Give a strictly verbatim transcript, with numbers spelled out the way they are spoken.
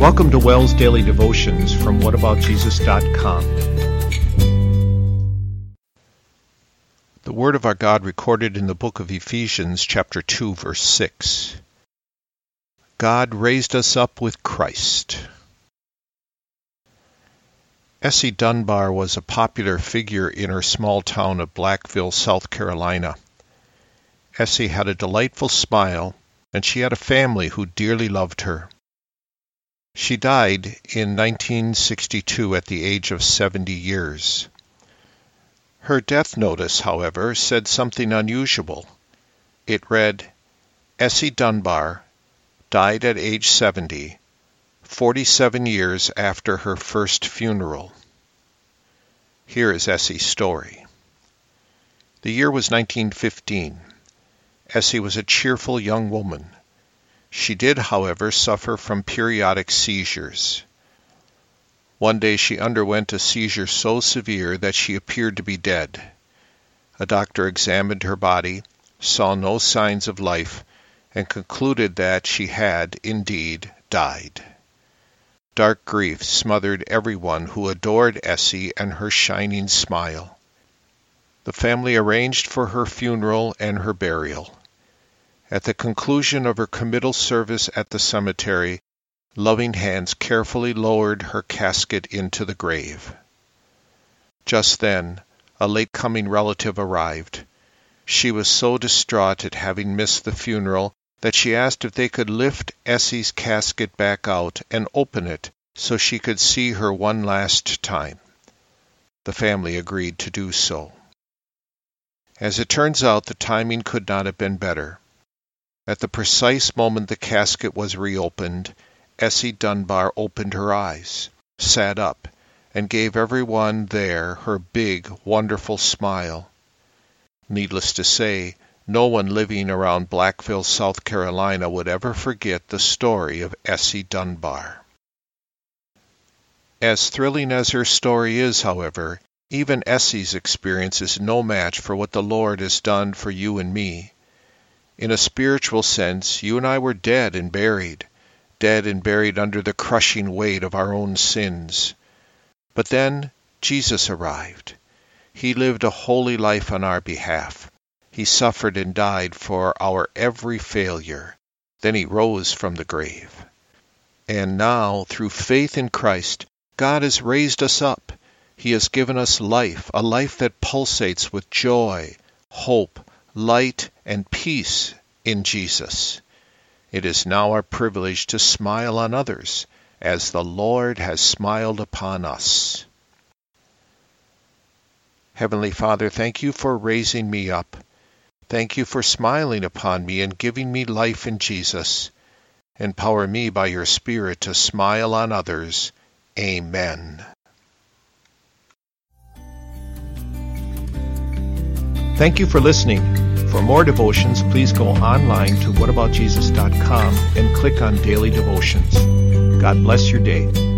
Welcome to Wells Daily Devotions from what about jesus dot com. The Word of our God recorded in the book of Ephesians, chapter two, verse six. God raised us up with Christ. Essie Dunbar was a popular figure in her small town of Blackville, South Carolina. Essie had a delightful smile, and she had a family who dearly loved her. She died in nineteen sixty-two at the age of seventy years. Her death notice, however, said something unusual. It read, Essie Dunbar died at age seventy, forty-seven years after her first funeral. Here is Essie's story. The year was nineteen fifteen. Essie was a cheerful young woman. She did, however, suffer from periodic seizures. One day she underwent a seizure so severe that she appeared to be dead. A doctor examined her body, saw no signs of life, and concluded that she had, indeed, died. Dark grief smothered everyone who adored Essie and her shining smile. The family arranged for her funeral and her burial. At the conclusion of her committal service at the cemetery, loving hands carefully lowered her casket into the grave. Just then, a late-coming relative arrived. She was so distraught at having missed the funeral that she asked if they could lift Essie's casket back out and open it so she could see her one last time. The family agreed to do so. As it turns out, the timing could not have been better. At the precise moment the casket was reopened, Essie Dunbar opened her eyes, sat up, and gave everyone there her big, wonderful smile. Needless to say, no one living around Blackville, South Carolina would ever forget the story of Essie Dunbar. As thrilling as her story is, however, even Essie's experience is no match for what the Lord has done for you and me. In a spiritual sense, you and I were dead and buried, dead and buried under the crushing weight of our own sins. But then Jesus arrived. He lived a holy life on our behalf. He suffered and died for our every failure. Then he rose from the grave. And now, through faith in Christ, God has raised us up. He has given us life, a life that pulsates with joy, hope, light, and peace in Jesus. It is now our privilege to smile on others as the Lord has smiled upon us. Heavenly Father, thank you for raising me up. Thank you for smiling upon me and giving me life in Jesus. Empower me by your Spirit to smile on others. Amen. Thank you for listening. For more devotions, please go online to what about jesus dot com and click on Daily Devotions. God bless your day.